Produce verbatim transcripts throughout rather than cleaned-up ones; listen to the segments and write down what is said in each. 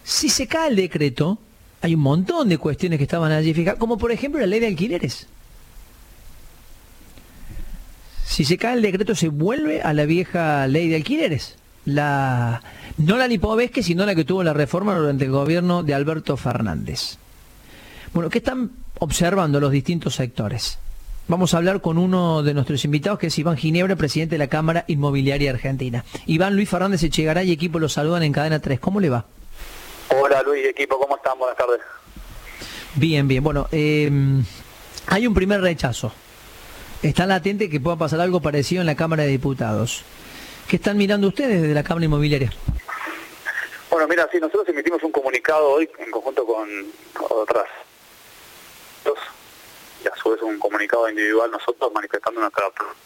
Si se cae el decreto, hay un montón de cuestiones que estaban allí fijadas, como por ejemplo la ley de alquileres. Si se cae el decreto, se vuelve a la vieja ley de alquileres. La, no la Lipovetsky, sino la que tuvo la reforma durante el gobierno de Alberto Fernández. Bueno, ¿qué están observando los distintos sectores? Vamos a hablar con uno de nuestros invitados, que es Iván Ginebra, presidente de la Cámara Inmobiliaria Argentina. Iván, Luis Fernández Echegaray y equipo los saludan en Cadena tres. ¿Cómo le va? Hola Luis, equipo, ¿cómo están? Buenas tardes. Bien, bien. Bueno, eh, hay un primer rechazo. Está latente que pueda pasar algo parecido en la Cámara de Diputados. ¿Qué están mirando ustedes desde la Cámara Inmobiliaria? Bueno, mira, sí, nosotros emitimos un comunicado hoy en conjunto con otras dos, y a su vez un comunicado individual nosotros manifestando nuestra...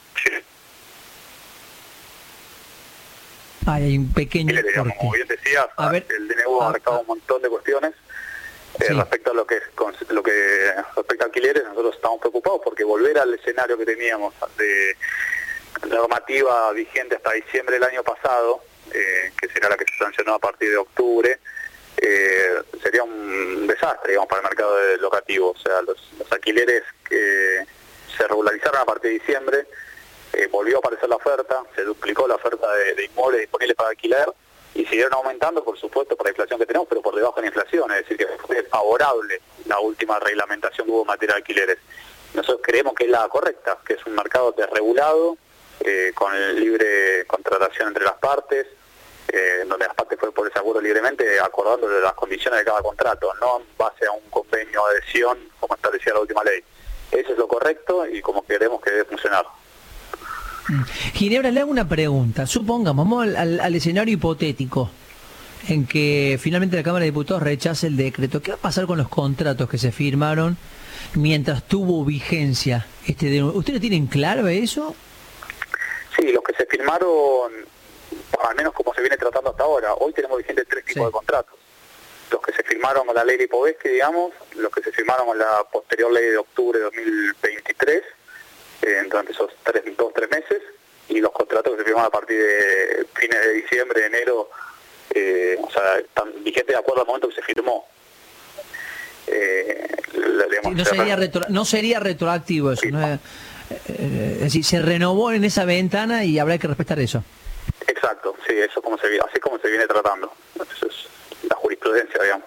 Ay, hay un pequeño sí, digamos, como bien decías, a ver, el D N U ha marcado un montón de cuestiones. Eh, sí. Respecto a lo que lo que respecta a alquileres, nosotros estamos preocupados porque volver al escenario que teníamos de normativa vigente hasta diciembre del año pasado, eh, que será la que se sancionó a partir de octubre, eh, sería un desastre, digamos, para el mercado de locativo. O sea, los, los alquileres que se regularizaron a partir de diciembre, eh, volvió a aparecer la oferta, se duplicó la oferta de, de inmuebles disponibles para alquiler, y siguieron aumentando, por supuesto, por la inflación que tenemos, pero por debajo de la inflación, es decir, que fue favorable la última reglamentación que hubo en materia de alquileres. Nosotros creemos que es la correcta, que es un mercado desregulado, eh, con libre contratación entre las partes, eh, donde las partes pueden ponerse de acuerdo libremente, acordando las condiciones de cada contrato, no en base a un convenio de adhesión, como establecía la última ley. Eso es lo correcto y como queremos que debe funcionar. Ginebra, le hago una pregunta. Supongamos, vamos al, al, al escenario hipotético en que finalmente la Cámara de Diputados rechace el decreto. ¿Qué va a pasar con los contratos que se firmaron mientras tuvo vigencia este de... ¿Ustedes tienen claro eso? Sí, los que se firmaron, al menos como se viene tratando hasta ahora, hoy tenemos vigentes tres tipos sí. de contratos. Los que se firmaron con la ley de Lipovetsky, digamos, los que se firmaron con la posterior ley de octubre de dos mil veintitrés, eh, durante esos tres, dos, tres meses, y los contratos que se firmaron a partir de fines de diciembre, enero, eh, o sea, están vigentes de acuerdo al momento que se firmó. Eh, digamos, sí, no, sería retro, no sería retroactivo eso, sí. ¿no? Eh, eh, es decir, se renovó en esa ventana y habrá que respetar eso. Exacto, sí, eso como se, así es como se viene tratando. Eso es la jurisprudencia, digamos.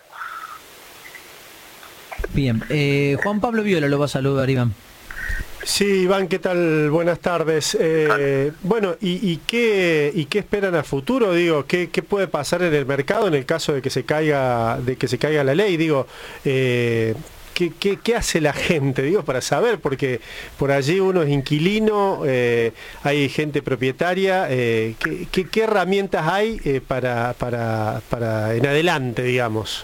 Bien, eh, Juan Pablo Viola lo va a saludar, Iván. Sí, Iván, ¿qué tal? Buenas tardes. Eh, bueno, ¿y, y, qué, ¿y qué esperan a futuro? Digo, ¿qué, ¿qué puede pasar en el mercado en el caso de que se caiga, de que se caiga la ley? Digo, eh, ¿qué, qué, ¿qué hace la gente? Digo, para saber, porque por allí uno es inquilino, eh, hay gente propietaria. Eh, ¿qué, qué, ¿Qué herramientas hay eh, para, para, para en adelante, digamos?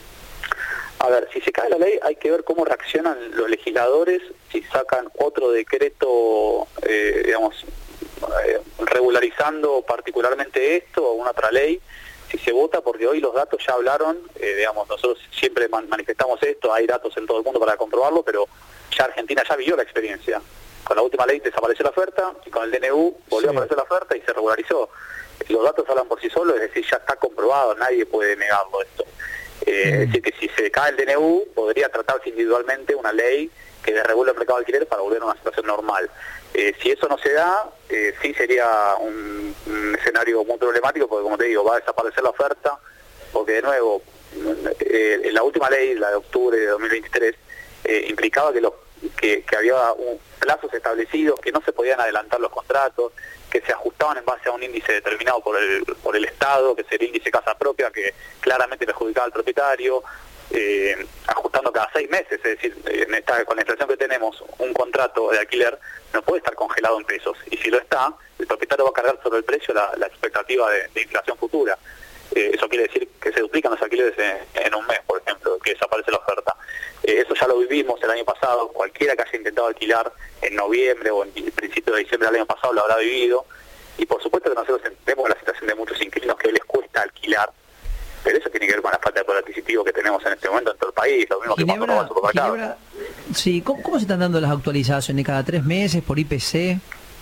A ver, si se cae la ley hay que ver cómo reaccionan los legisladores, si sacan otro decreto, eh, digamos, eh, regularizando particularmente esto o una otra ley, si se vota, porque hoy los datos ya hablaron, eh, digamos, nosotros siempre man manifestamos esto, hay datos en todo el mundo para comprobarlo, pero ya Argentina ya vivió la experiencia. Con la última ley desapareció la oferta y con el D N U volvió sí. a aparecer la oferta y se regularizó. Los datos hablan por sí solos, es decir, ya está comprobado, nadie puede negarlo esto. Eh, es decir, que si se cae el D N U, podría tratarse individualmente una ley que desregula el mercado de alquiler para volver a una situación normal. Eh, si eso no se da, eh, sí sería un, un escenario muy problemático, porque como te digo, va a desaparecer la oferta, porque de nuevo, eh, en la última ley, la de octubre de dos mil veintitrés, eh, implicaba que, los, que, que había un, plazos establecidos, que no se podían adelantar los contratos, que se ajustaban en base a un índice determinado por el por el Estado, que es el índice casa propia, que claramente perjudicaba al propietario, eh, ajustando cada seis meses, es decir, en esta, con la inflación que tenemos, un contrato de alquiler no puede estar congelado en pesos, y si lo está, el propietario va a cargar sobre el precio la, la expectativa de, de inflación futura. Eh, eso quiere decir que se duplican los alquileres en, en un mes, por ejemplo, que desaparece la oferta. Eh, eso ya lo vivimos el año pasado, cualquiera que haya intentado alquilar en noviembre o en el principio de diciembre del año pasado lo habrá vivido, y por supuesto que nosotros entendemos la situación de muchos inquilinos que hoy les cuesta alquilar, pero eso tiene que ver con la falta de poder adquisitivo que tenemos en este momento en todo el país, lo mismo Ginebra, que pasó con el supermercado. Ginebra, sí, ¿cómo, ¿cómo se están dando las actualizaciones? ¿Cada tres meses, por I P C?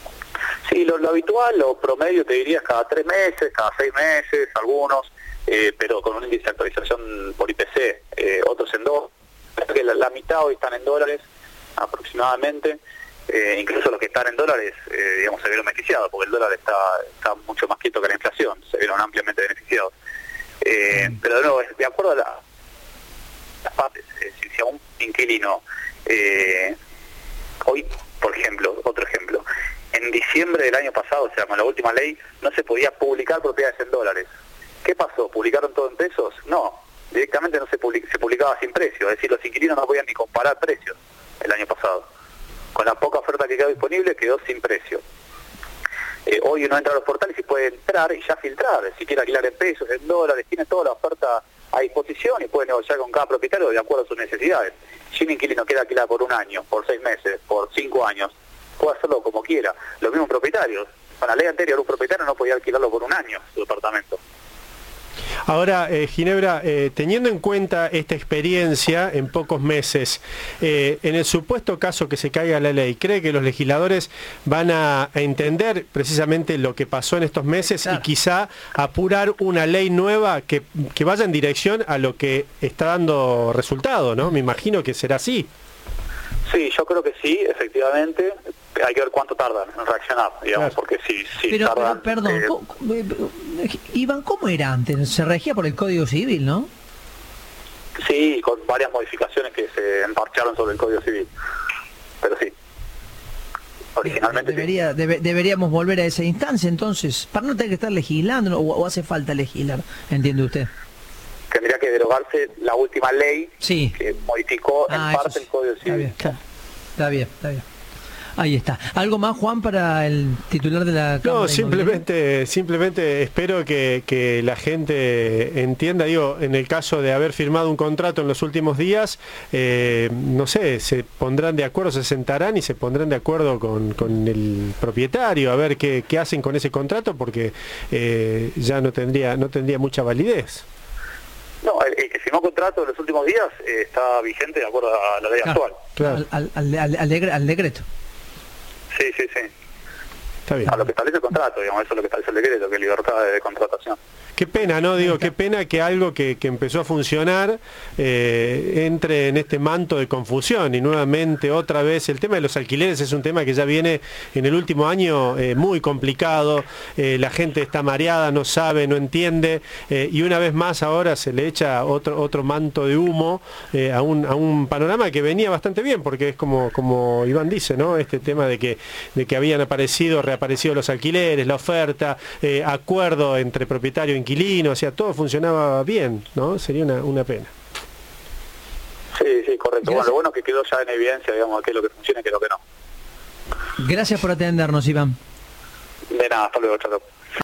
Sí, lo, lo habitual, lo promedio te diría cada tres meses, cada seis meses, algunos, eh, pero con un índice de actualización por mitad hoy están en dólares aproximadamente. Eh, incluso los que están en dólares, eh, digamos, se vieron beneficiados, porque el dólar está, está mucho más quieto que la inflación, se vieron ampliamente beneficiados. Eh, pero de nuevo, de acuerdo a la, las partes, eh, si, si a un inquilino, eh, hoy, por ejemplo, otro ejemplo, en diciembre del año pasado, o sea, con la última ley, no se podía publicar propiedades en dólares. ¿Qué pasó? ¿Publicaron todo en pesos? No, directamente no se, public se publicaba sin precio, es decir, los inquilinos no podían ni comparar precios el año pasado. Con la poca oferta que quedó disponible, quedó sin precio. Eh, hoy uno entra a los portales y puede entrar y ya filtrar, si quiere alquilar en pesos, en dólares, tiene toda la oferta a disposición y puede negociar con cada propietario de acuerdo a sus necesidades. Si un inquilino quiere alquilar por un año, por seis meses, por cinco años, puede hacerlo como quiera. Los mismos propietarios. Con la ley anterior, un propietario no podía alquilarlo por un año, su departamento. Ahora, eh, Ginebra, eh, teniendo en cuenta esta experiencia en pocos meses, eh, en el supuesto caso que se caiga la ley, ¿cree que los legisladores van a, a entender precisamente lo que pasó en estos meses claro. y quizá apurar una ley nueva que, que vaya en dirección a lo que está dando resultado, ¿no? Me imagino que será así. Sí, yo creo que sí, efectivamente. Hay que ver cuánto tardan en reaccionar, digamos, claro. porque si, si pero, tardan... Pero, perdón, eh, ¿cómo, Iván, ¿cómo era antes? Se regía por el Código Civil, ¿no? Sí, con varias modificaciones que se emparcharon sobre el Código Civil, pero sí. Originalmente Debería, sí. Debe, deberíamos volver a esa instancia, entonces, para no tener que estar legislando, o, o hace falta legislar, ¿entiende usted? Tendría que derogarse la última ley sí. que modificó ah, en parte sí. el Código Civil. Está bien, está, está bien, está bien. Ahí está. ¿Algo más, Juan, para el titular de la Cámara? No, simplemente simplemente espero que, que la gente entienda, digo, en el caso de haber firmado un contrato en los últimos días, eh, no sé, se pondrán de acuerdo, se sentarán y se pondrán de acuerdo con, con el propietario, a ver qué, qué hacen con ese contrato, porque eh, ya no tendría, no tendría mucha validez. No, el, el que firmó contrato en los últimos días eh, está vigente de acuerdo a la ley claro, actual. Claro. Al, al, al, al, degre, al decreto. Sí, sí, sí. Está bien. A lo que establece el contrato, digamos, eso es lo que establece el decreto, que es libertad de contratación. Qué pena, ¿no? Digo, qué pena que algo que, que empezó a funcionar eh, entre en este manto de confusión y nuevamente otra vez el tema de los alquileres es un tema que ya viene en el último año eh, muy complicado, eh, la gente está mareada, no sabe, no entiende eh, y una vez más ahora se le echa otro, otro manto de humo eh, a, un, a un panorama que venía bastante bien, porque es como, como Iván dice, ¿no? Este tema de que, de que habían aparecido, reaparecido los alquileres, la oferta, eh, acuerdo entre propietario e inquilino, o sea, todo funcionaba bien, ¿no? Sería una, una pena. Sí, sí, correcto. Bueno, lo bueno es que quedó ya en evidencia, digamos, qué es lo que funciona y qué es lo que no. Gracias por atendernos, Iván. De nada, hasta luego, chao.